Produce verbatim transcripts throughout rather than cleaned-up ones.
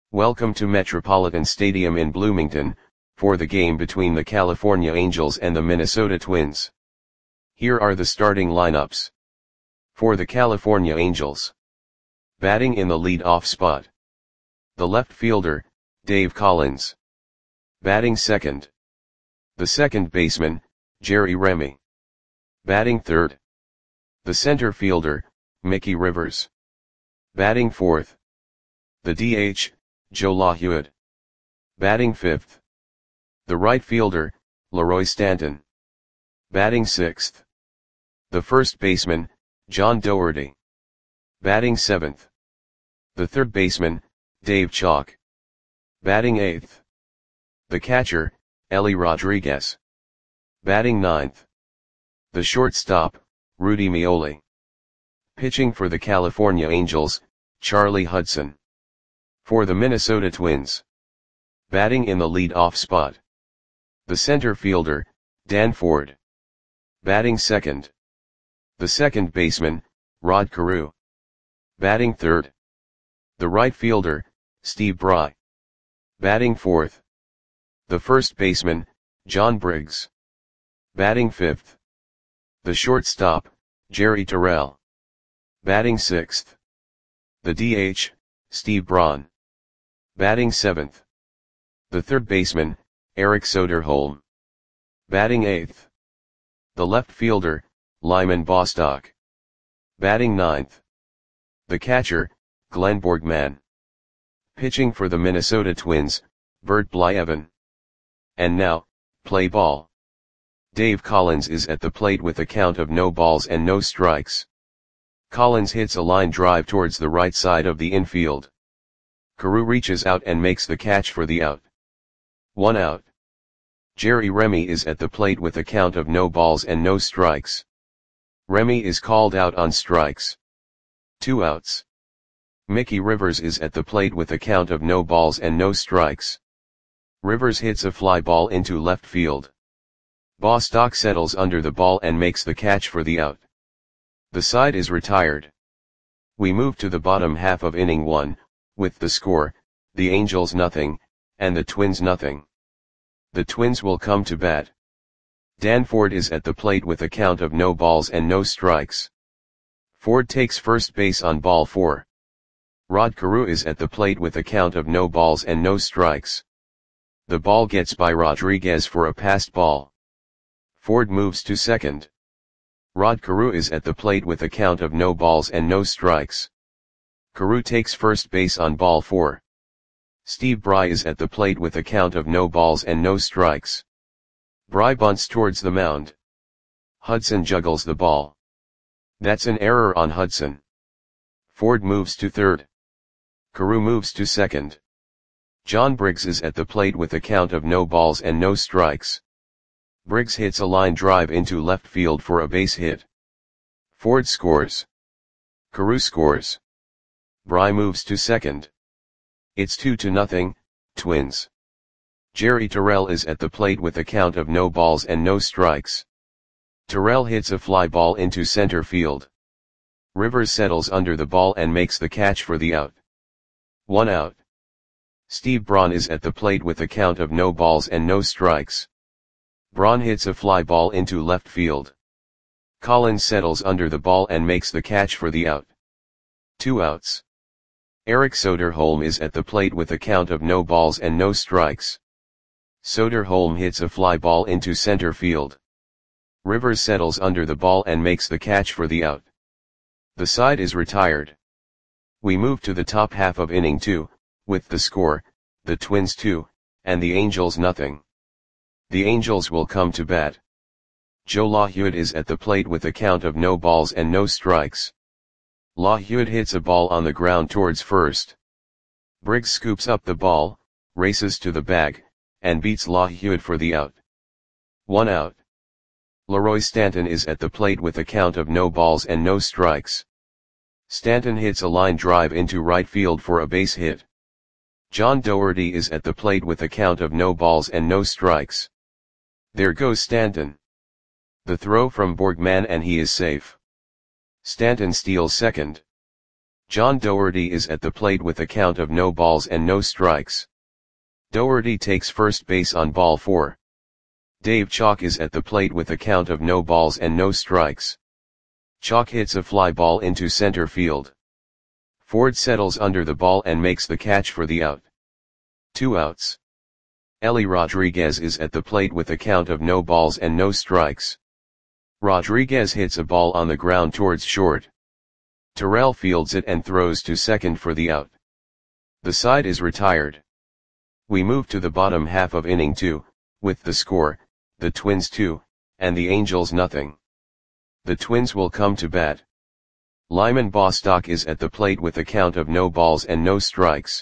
Welcome to Metropolitan Stadium in Bloomington, for the game between the California Angels and the Minnesota Twins. Here are the starting lineups. For the California Angels. Batting in the lead-off spot. The left fielder, Dave Collins. Batting second. The second baseman, Jerry Remy. Batting third. The center fielder, Mickey Rivers. Batting fourth. The D H, Joe LaHuyd. Batting fifth. The right fielder, Leroy Stanton. Batting sixth. The first baseman, John Doherty. Batting seventh. The third baseman, Dave Chalk. Batting eighth. The catcher, Ellie Rodriguez. Batting ninth. The shortstop, Rudy Meoli. Pitching for the California Angels, Charlie Hudson. For the Minnesota Twins. Batting in the lead-off spot. The center fielder, Dan Ford. Batting second. The second baseman, Rod Carew. Batting third. The right fielder, Steve Bry. Batting fourth. The first baseman, John Briggs. Batting fifth. The shortstop, Jerry Terrell. Batting sixth. The D H, Steve Braun. Batting seventh. The third baseman, Eric Soderholm. Batting eighth. The left fielder, Lyman Bostock. Batting ninth. The catcher, Glenn Borgman. Pitching for the Minnesota Twins, Bert Blyleven. And now, play ball. Dave Collins is at the plate with a count of no balls and no strikes. Collins hits a line drive towards the right side of the infield. Carew reaches out and makes the catch for the out. One out. Jerry Remy is at the plate with a count of no balls and no strikes. Remy is called out on strikes. Two outs. Mickey Rivers is at the plate with a count of no balls and no strikes. Rivers hits a fly ball into left field. Bostock settles under the ball and makes the catch for the out. The side is retired. We move to the bottom half of inning one, with the score, the Angels nothing, and the Twins nothing. The Twins will come to bat. Dan Ford is at the plate with a count of no balls and no strikes. Ford takes first base on ball four. Rod Carew is at the plate with a count of no balls and no strikes. The ball gets by Rodriguez for a passed ball. Ford moves to second. Rod Carew is at the plate with a count of no balls and no strikes. Carew takes first base on ball four. Steve Bry is at the plate with a count of no balls and no strikes. Bry bunts towards the mound. Hudson juggles the ball. That's an error on Hudson. Ford moves to third. Carew moves to second. John Briggs is at the plate with a count of no balls and no strikes. Briggs hits a line drive into left field for a base hit. Ford scores. Carew scores. Bry moves to second. It's two to nothing, Twins. Jerry Terrell is at the plate with a count of no balls and no strikes. Terrell hits a fly ball into center field. Rivers settles under the ball and makes the catch for the out. One out. Steve Braun is at the plate with a count of no balls and no strikes. Braun hits a fly ball into left field. Collins settles under the ball and makes the catch for the out. Two outs. Eric Soderholm is at the plate with a count of no balls and no strikes. Soderholm hits a fly ball into center field. Rivers settles under the ball and makes the catch for the out. The side is retired. We move to the top half of inning two, with the score, the Twins two, and the Angels nothing. The Angels will come to bat. Joe LaHuyd is at the plate with a count of no balls and no strikes. LaHuyd hits a ball on the ground towards first. Briggs scoops up the ball, races to the bag, and beats LaHuyd for the out. One out. Leroy Stanton is at the plate with a count of no balls and no strikes. Stanton hits a line drive into right field for a base hit. John Doherty is at the plate with a count of no balls and no strikes. There goes Stanton. The throw from Borgman and he is safe. Stanton steals second. John Doherty is at the plate with a count of no balls and no strikes. Doherty takes first base on ball four. Dave Chalk is at the plate with a count of no balls and no strikes. Chalk hits a fly ball into center field. Ford settles under the ball and makes the catch for the out. Two outs. Ellie Rodriguez is at the plate with a count of no balls and no strikes. Rodriguez hits a ball on the ground towards short. Terrell fields it and throws to second for the out. The side is retired. We move to the bottom half of inning two, with the score, the Twins two, and the Angels nothing. The Twins will come to bat. Lyman Bostock is at the plate with a count of no balls and no strikes.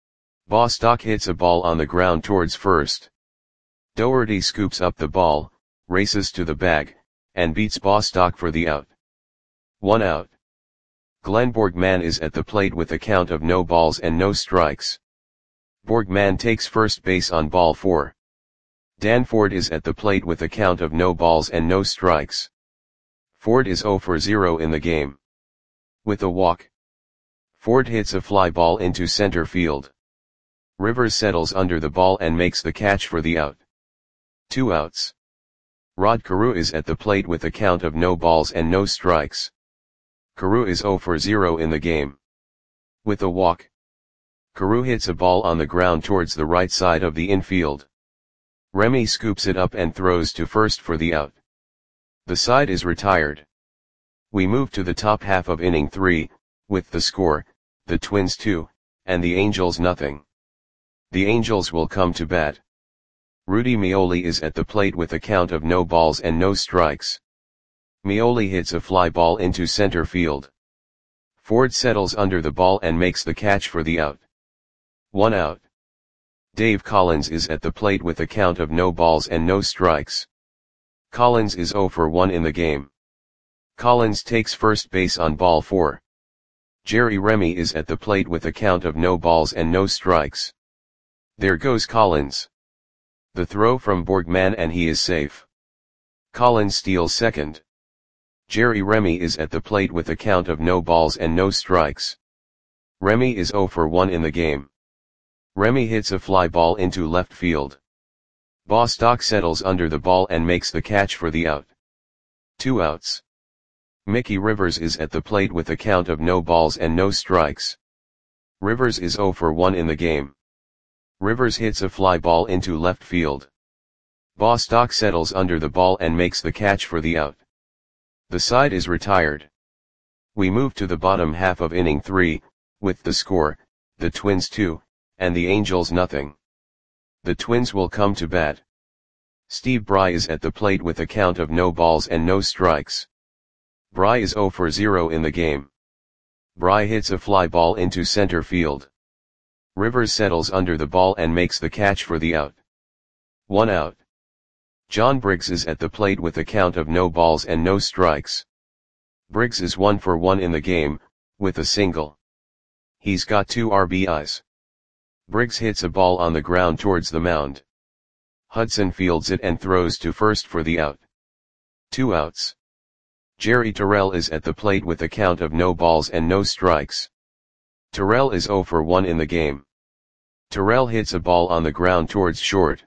Bostock hits a ball on the ground towards first. Doherty scoops up the ball, races to the bag, and beats Bostock for the out. One out. Glenn Borgman is at the plate with a count of no balls and no strikes. Borgman takes first base on ball four. Dan Ford is at the plate with a count of no balls and no strikes. Ford is zero for zero in the game. With a walk, Ford hits a fly ball into center field. Rivers settles under the ball and makes the catch for the out. Two outs. Rod Carew is at the plate with a count of no balls and no strikes. Carew is zero for zero in the game. With a walk, Carew hits a ball on the ground towards the right side of the infield. Remy scoops it up and throws to first for the out. The side is retired. We move to the top half of inning three, with the score, the Twins two, and the Angels nothing. The Angels will come to bat. Rudy Meoli is at the plate with a count of no balls and no strikes. Meoli hits a fly ball into center field. Ford settles under the ball and makes the catch for the out. One out. Dave Collins is at the plate with a count of no balls and no strikes. Collins is zero for one in the game. Collins takes first base on ball four. Jerry Remy is at the plate with a count of no balls and no strikes. There goes Collins. The throw from Borgman and he is safe. Collins steals second. Jerry Remy is at the plate with a count of no balls and no strikes. Remy is zero for one in the game. Remy hits a fly ball into left field. Bostock settles under the ball and makes the catch for the out. Two outs. Mickey Rivers is at the plate with a count of no balls and no strikes. Rivers is zero for one in the game. Rivers hits a fly ball into left field. Bostock settles under the ball and makes the catch for the out. The side is retired. We move to the bottom half of inning three, with the score, the Twins two, and the Angels nothing. The Twins will come to bat. Steve Bry is at the plate with a count of no balls and no strikes. Bry is zero for zero in the game. Bry hits a fly ball into center field. Rivers settles under the ball and makes the catch for the out. One out. John Briggs is at the plate with a count of no balls and no strikes. Briggs is one for one in the game, with a single. He's got two R B Is. Briggs hits a ball on the ground towards the mound. Hudson fields it and throws to first for the out. Two outs. Jerry Terrell is at the plate with a count of no balls and no strikes. Terrell is zero for one in the game. Terrell hits a ball on the ground towards short.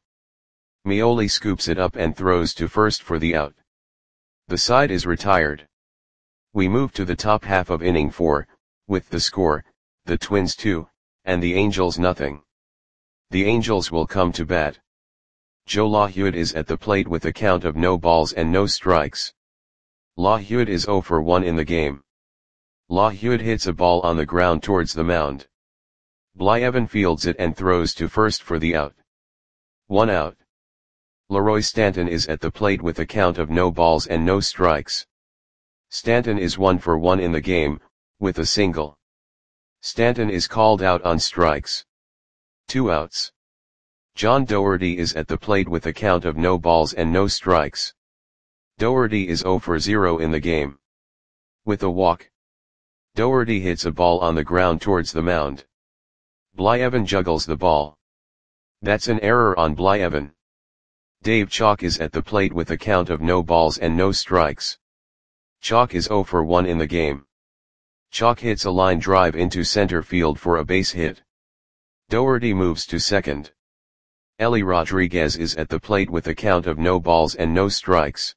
Meoli scoops it up and throws to first for the out. The side is retired. We move to the top half of inning four, with the score, the Twins two, and the Angels nothing. The Angels will come to bat. Joe LaHewitt is at the plate with a count of no balls and no strikes. LaHewitt is zero for one in the game. LaHewitt hits a ball on the ground towards the mound. Blyevin fields it and throws to first for the out. One out. Leroy Stanton is at the plate with a count of no balls and no strikes. Stanton is one for one in the game, with a single. Stanton is called out on strikes. Two outs. John Doherty is at the plate with a count of no balls and no strikes. Doherty is zero for zero in the game. With a walk, Doherty hits a ball on the ground towards the mound. Blyevin juggles the ball. That's an error on Blyevin. Dave Chalk is at the plate with a count of no balls and no strikes. Chalk is zero for one in the game. Chalk hits a line drive into center field for a base hit. Doherty moves to second. Ellie Rodriguez is at the plate with a count of no balls and no strikes.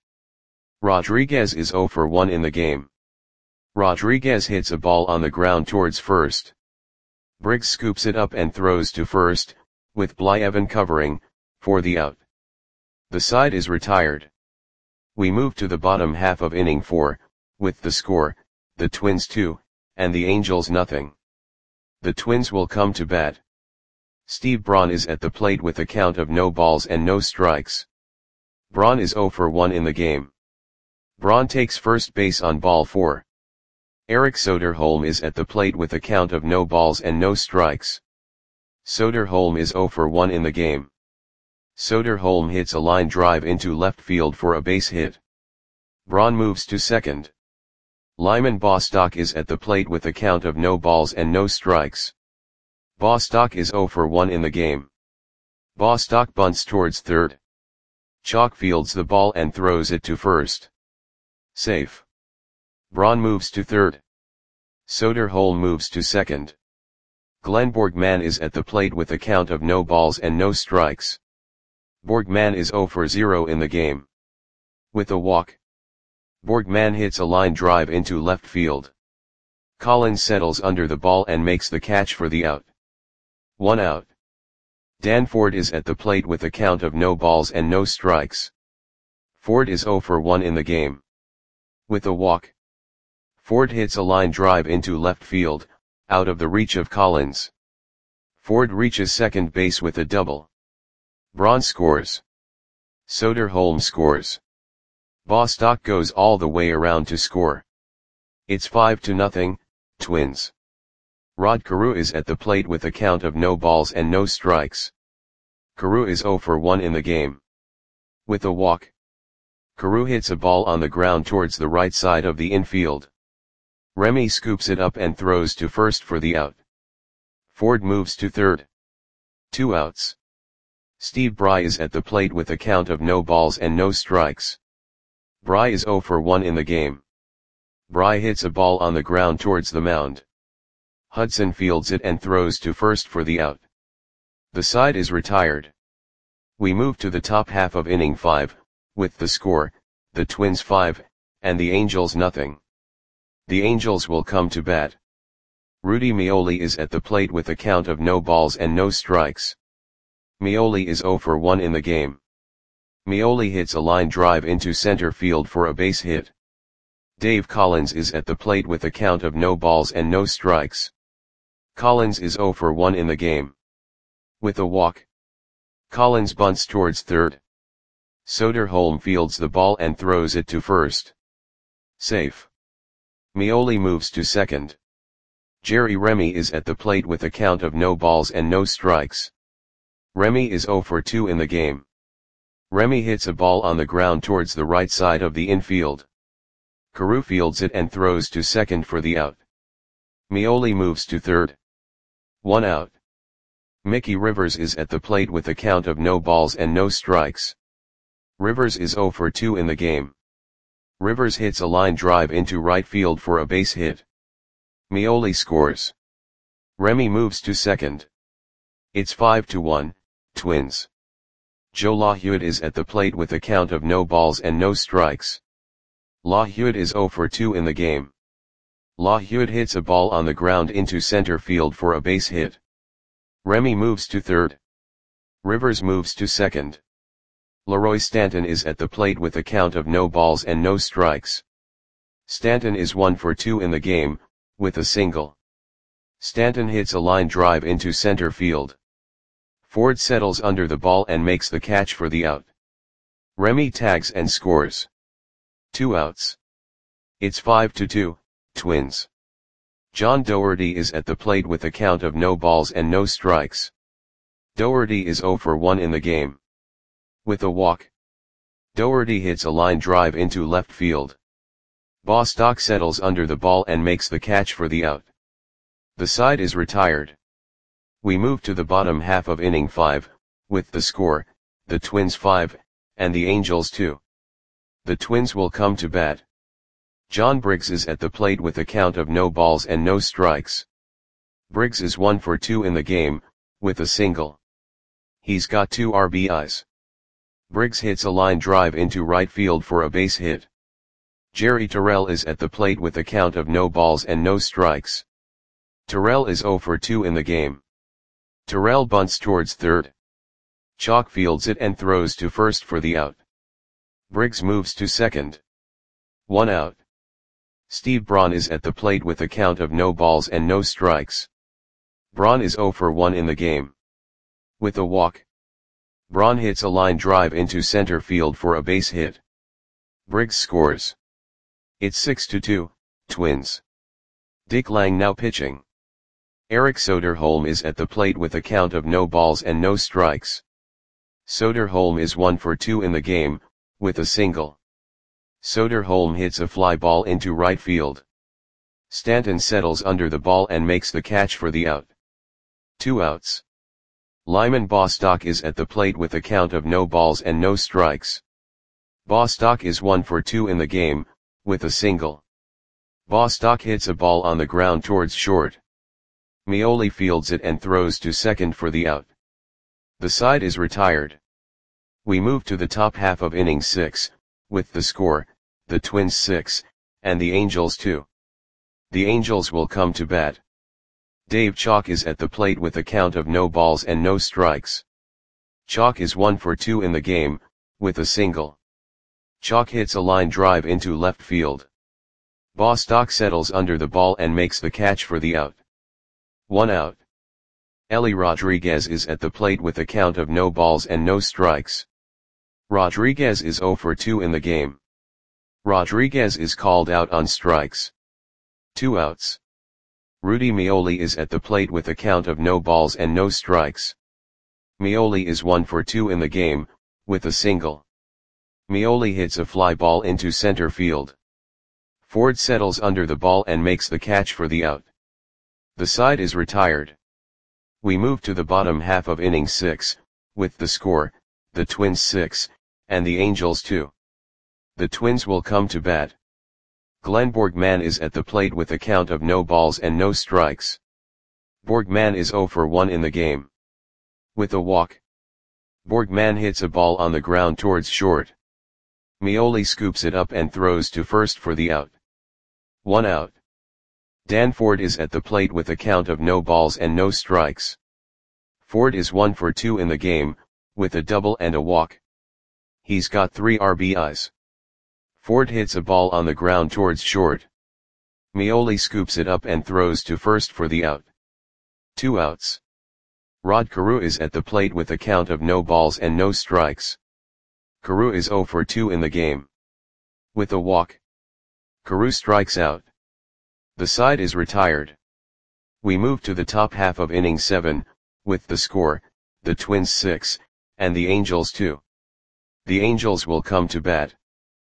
Rodriguez is zero for one in the game. Rodriguez hits a ball on the ground towards first. Briggs scoops it up and throws to first, with Blyevin covering, for the out. The side is retired. We move to the bottom half of inning four, with the score, the Twins two, and the Angels nothing. The Twins will come to bat. Steve Braun is at the plate with a count of no balls and no strikes. Braun is zero for one in the game. Braun takes first base on ball four. Eric Soderholm is at the plate with a count of no balls and no strikes. Soderholm is zero for one in the game. Soderholm hits a line drive into left field for a base hit. Braun moves to second. Lyman Bostock is at the plate with a count of no balls and no strikes. Bostock is zero for one in the game. Bostock bunts towards third. Chalk fields the ball and throws it to first. Safe. Braun moves to third. Soderholm moves to second. Glenn Borgman is at the plate with a count of no balls and no strikes. Borgman is zero for zero in the game. With a walk. Borgman hits a line drive into left field. Collins settles under the ball and makes the catch for the out. One out. Dan Ford is at the plate with a count of no balls and no strikes. Ford is zero for one in the game. With a walk. Ford hits a line drive into left field, out of the reach of Collins. Ford reaches second base with a double. Braun scores. Soderholm scores. Bostock goes all the way around to score. It's five to nothing, Twins. Rod Carew is at the plate with a count of no balls and no strikes. Carew is zero for one in the game. With a walk. Carew hits a ball on the ground towards the right side of the infield. Remy scoops it up and throws to first for the out. Ford moves to third. Two outs. Steve Bry is at the plate with a count of no balls and no strikes. Bry is zero for one in the game. Bry hits a ball on the ground towards the mound. Hudson fields it and throws to first for the out. The side is retired. We move to the top half of inning five, with the score, the Twins five, and the Angels nothing. The Angels will come to bat. Rudy Meoli is at the plate with a count of no balls and no strikes. Meoli is zero for one in the game. Meoli hits a line drive into center field for a base hit. Dave Collins is at the plate with a count of no balls and no strikes. Collins is zero for one in the game. With a walk. Collins bunts towards third. Soderholm fields the ball and throws it to first. Safe. Meoli moves to second. Jerry Remy is at the plate with a count of no balls and no strikes. Remy is zero for two in the game. Remy hits a ball on the ground towards the right side of the infield. Carew fields it and throws to second for the out. Meoli moves to third. One out. Mickey Rivers is at the plate with a count of no balls and no strikes. Rivers is zero for two in the game. Rivers hits a line drive into right field for a base hit. Meoli scores. Remy moves to second. It's five to one, Twins. Joe LaHewitt is at the plate with a count of no balls and no strikes. LaHewitt is zero for two in the game. LaHewitt hits a ball on the ground into center field for a base hit. Remy moves to third. Rivers moves to second. Leroy Stanton is at the plate with a count of no balls and no strikes. Stanton is one for two in the game, with a single. Stanton hits a line drive into center field. Ford settles under the ball and makes the catch for the out. Remy tags and scores. Two outs. It's five to two, Twins. John Doherty is at the plate with a count of no balls and no strikes. Doherty is zero for one in the game. With a walk. Doherty hits a line drive into left field. Bostock settles under the ball and makes the catch for the out. The side is retired. We move to the bottom half of inning five, with the score, the Twins five, and the Angels two. The Twins will come to bat. John Briggs is at the plate with a count of no balls and no strikes. Briggs is one for two in the game, with a single. He's got two R B Is. Briggs hits a line drive into right field for a base hit. Jerry Terrell is at the plate with a count of no balls and no strikes. Terrell is zero for two in the game. Terrell bunts towards third. Chalk fields it and throws to first for the out. Briggs moves to second. One out. Steve Braun is at the plate with a count of no balls and no strikes. Braun is zero for one in the game. With a walk, Braun hits a line drive into center field for a base hit. Briggs scores. It's six to two, Twins. Dick Lang now pitching. Eric Soderholm is at the plate with a count of no balls and no strikes. Soderholm is one for two in the game, with a single. Soderholm hits a fly ball into right field. Stanton settles under the ball and makes the catch for the out. Two outs. Lyman Bostock is at the plate with a count of no balls and no strikes. Bostock is one for two in the game, with a single. Bostock hits a ball on the ground towards short. Meoli fields it and throws to second for the out. The side is retired. We move to the top half of inning six, with the score, the Twins six, and the Angels two. The Angels will come to bat. Dave Chalk is at the plate with a count of no balls and no strikes. Chalk is one for two in the game, with a single. Chalk hits a line drive into left field. Bostock settles under the ball and makes the catch for the out. One out. Ellie Rodriguez is at the plate with a count of no balls and no strikes. Rodriguez is zero for two in the game. Rodriguez is called out on strikes. Two outs. Rudy Meoli is at the plate with a count of no balls and no strikes. Meoli is one for two in the game, with a single. Meoli hits a fly ball into center field. Ford settles under the ball and makes the catch for the out. The side is retired. We move to the bottom half of inning six, with the score, the Twins six, and the Angels two. The Twins will come to bat. Glenn Borgman is at the plate with a count of no balls and no strikes. Borgman is zero for one in the game. With a walk, Borgman hits a ball on the ground towards short. Meoli scoops it up and throws to first for the out. One out. Dan Ford is at the plate with a count of no balls and no strikes. Ford is one for two in the game, with a double and a walk. He's got three R B Is. Ford hits a ball on the ground towards short. Meoli scoops it up and throws to first for the out. Two outs. Rod Carew is at the plate with a count of no balls and no strikes. Carew is zero for two in the game. With a walk, Carew strikes out. The side is retired. We move to the top half of inning seven, with the score, the Twins six, and the Angels two. The Angels will come to bat.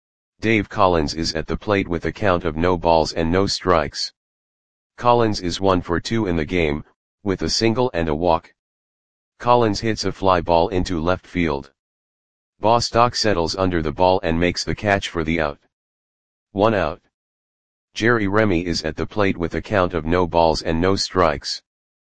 Dave Collins is at the plate with a count of no balls and no strikes. Collins is one for two in the game, with a single and a walk. Collins hits a fly ball into left field. Bostock settles under the ball and makes the catch for the out. One out. Jerry Remy is at the plate with a count of no balls and no strikes.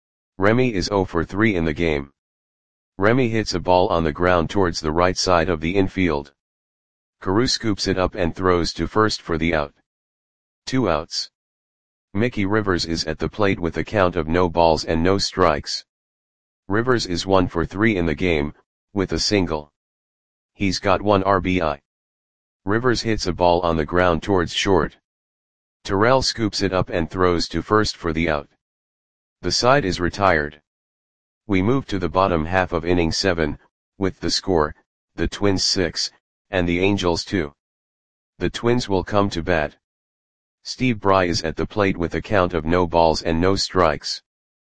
Remy is zero for three in the game. Remy hits a ball on the ground towards the right side of the infield. Carew scoops it up and throws to first for the out. Two outs. Mickey Rivers is at the plate with a count of no balls and no strikes. Rivers is one for three in the game, with a single. He's got one R B I. Rivers hits a ball on the ground towards short. Terrell scoops it up and throws to first for the out. The side is retired. We move to the bottom half of inning seven, with the score, the Twins six, and the Angels two. The Twins will come to bat. Steve Bry is at the plate with a count of no balls and no strikes.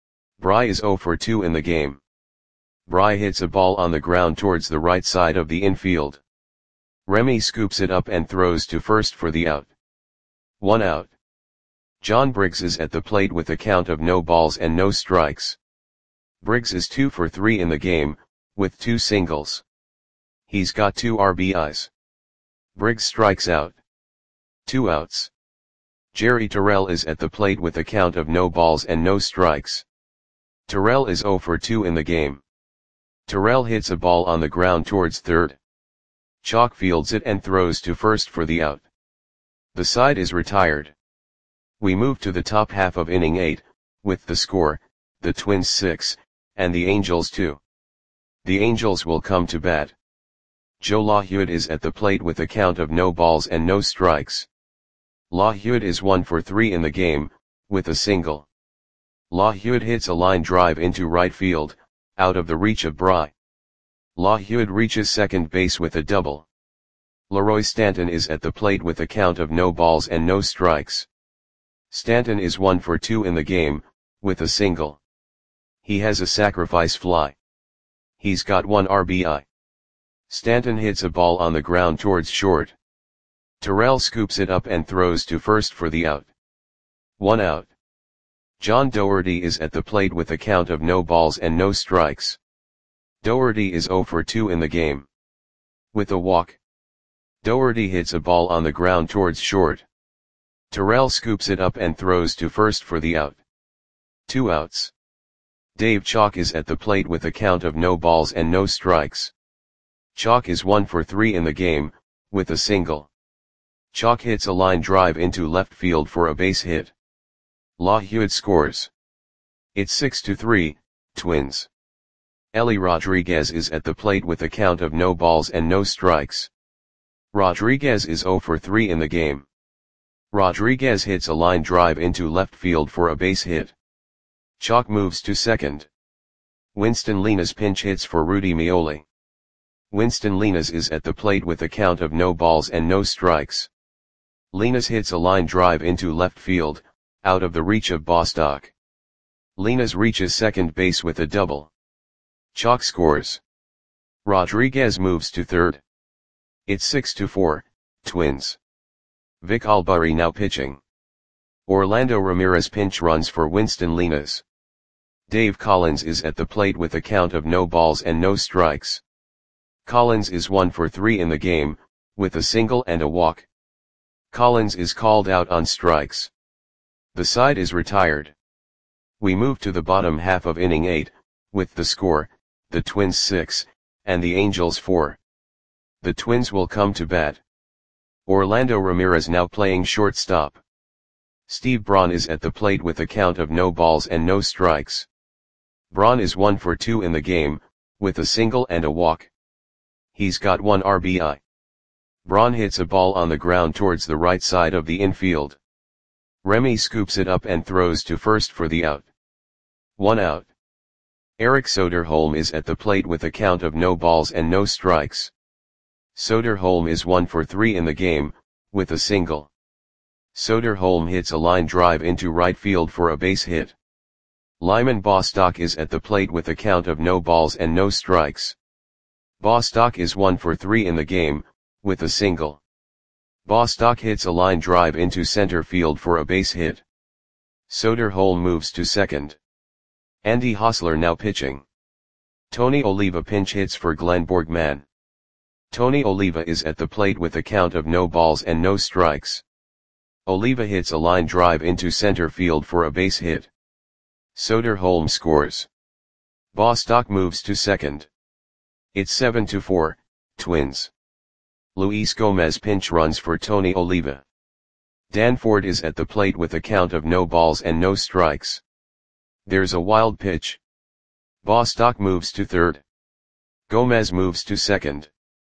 Bry is zero for two in the game. Bry hits a ball on the ground towards the right side of the infield. Remy scoops it up and throws to first for the out. One out. John Briggs is at the plate with a count of no balls and no strikes. Briggs is two for three in the game, with two singles. He's got two R B Is. Briggs strikes out. Two outs. Jerry Terrell is at the plate with a count of no balls and no strikes. Terrell is zero for two in the game. Terrell hits a ball on the ground towards third. Chalk fields it and throws to first for the out. The side is retired. We move to the top half of inning eight, with the score, the Twins six, and the Angels two. The Angels will come to bat. Joe LaHude is at the plate with a count of no balls and no strikes. LaHude is one for three in the game, with a single. LaHude hits a line drive into right field, out of the reach of Bry. LaHude reaches second base with a double. Leroy Stanton is at the plate with a count of no balls and no strikes. Stanton is one for two in the game, with a single. He has a sacrifice fly. He's got one R B I. Stanton hits a ball on the ground towards short. Terrell scoops it up and throws to first for the out. One out. John Doherty is at the plate with a count of no balls and no strikes. Doherty is zero for two in the game. With a walk. Doherty hits a ball on the ground towards short. Terrell scoops it up and throws to first for the out. Two outs. Dave Chalk is at the plate with a count of no balls and no strikes. Chalk is one for three in the game, with a single. Chalk hits a line drive into left field for a base hit. LaHude scores. It's six to three, Twins. Ellie Rodriguez is at the plate with a count of no balls and no strikes. Rodriguez is zero for three in the game. Rodriguez hits a line drive into left field for a base hit. Chalk moves to second. Winston Linas pinch hits for Rudy Meoli. Winston Linas is at the plate with a count of no balls and no strikes. Linas hits a line drive into left field, out of the reach of Bostock. Linas reaches second base with a double. Chalk scores. Rodriguez moves to third. It's six to four, Twins. Vic Albury now pitching. Orlando Ramirez pinch runs for Winston Linas. Dave Collins is at the plate with a count of no balls and no strikes. Collins is one for three in the game, with a single and a walk. Collins is called out on strikes. The side is retired. We move to the bottom half of inning eight, with the score, the Twins six, and the Angels four. The Twins will come to bat. Orlando Ramirez now playing shortstop. Steve Braun is at the plate with a count of no balls and no strikes. Braun is one for two in the game, with a single and a walk. He's got one R B I. Braun hits a ball on the ground towards the right side of the infield. Remy scoops it up and throws to first for the out. One out. Eric Soderholm is at the plate with a count of no balls and no strikes. Soderholm is one for three in the game, with a single. Soderholm hits a line drive into right field for a base hit. Lyman Bostock is at the plate with a count of no balls and no strikes. Bostock is one for three in the game, with a single. Bostock hits a line drive into center field for a base hit. Soderholm moves to second. Andy Hosler now pitching. Tony Oliva pinch hits for Glenn Borgman. Tony Oliva is at the plate with a count of no balls and no strikes. Oliva hits a line drive into center field for a base hit. Soderholm scores. Bostock moves to second. It's seven to four, Twins. Luis Gomez pinch runs for Tony Oliva. Dan Ford is at the plate with a count of no balls and no strikes. There's a wild pitch. Bostock moves to third. Gomez moves to second.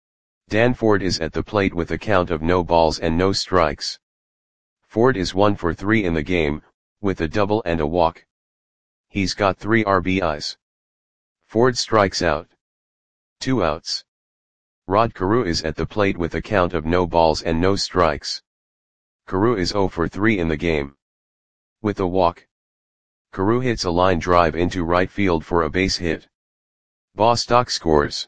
Dan Ford is at the plate with a count of no balls and no strikes. Ford is one for three in the game, with a double and a walk. He's got three R B Is. Ford strikes out. Two outs. Rod Carew is at the plate with a count of no balls and no strikes. Carew is zero for three in the game. With a walk. Carew hits a line drive into right field for a base hit. Bostock scores.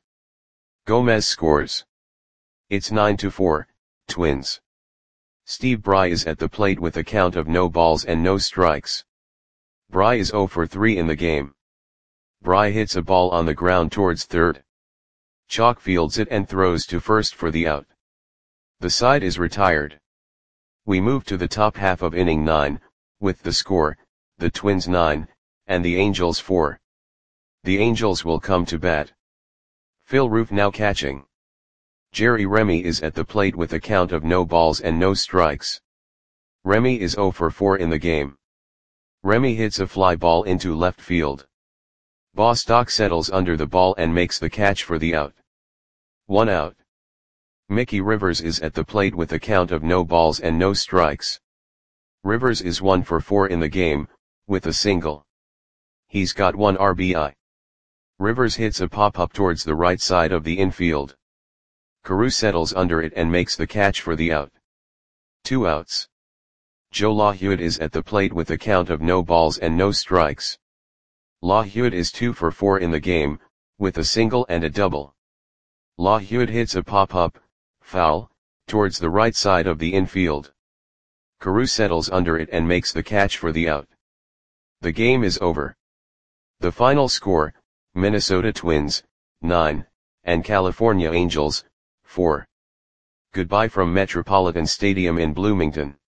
Gomez scores. It's nine to four, Twins. Steve Bry is at the plate with a count of no balls and no strikes. Bry is zero for three in the game. Bry hits a ball on the ground towards third. Chalk fields it and throws to first for the out. The side is retired. We move to the top half of inning nine, with the score, the Twins nine, and the Angels four. The Angels will come to bat. Phil Roof now catching. Jerry Remy is at the plate with a count of no balls and no strikes. Remy is zero for four in the game. Remy hits a fly ball into left field. Bostock settles under the ball and makes the catch for the out. One out. Mickey Rivers is at the plate with a count of no balls and no strikes. Rivers is one for four in the game, with a single. He's got one R B I. Rivers hits a pop-up towards the right side of the infield. Carew settles under it and makes the catch for the out. Two outs. Joe LaHewitt is at the plate with a count of no balls and no strikes. LaHewitt is two for four in the game, with a single and a double. LaHewitt hits a pop-up, foul, towards the right side of the infield. Carew settles under it and makes the catch for the out. The game is over. The final score, Minnesota Twins, nine, and California Angels, four. Goodbye from Metropolitan Stadium in Bloomington.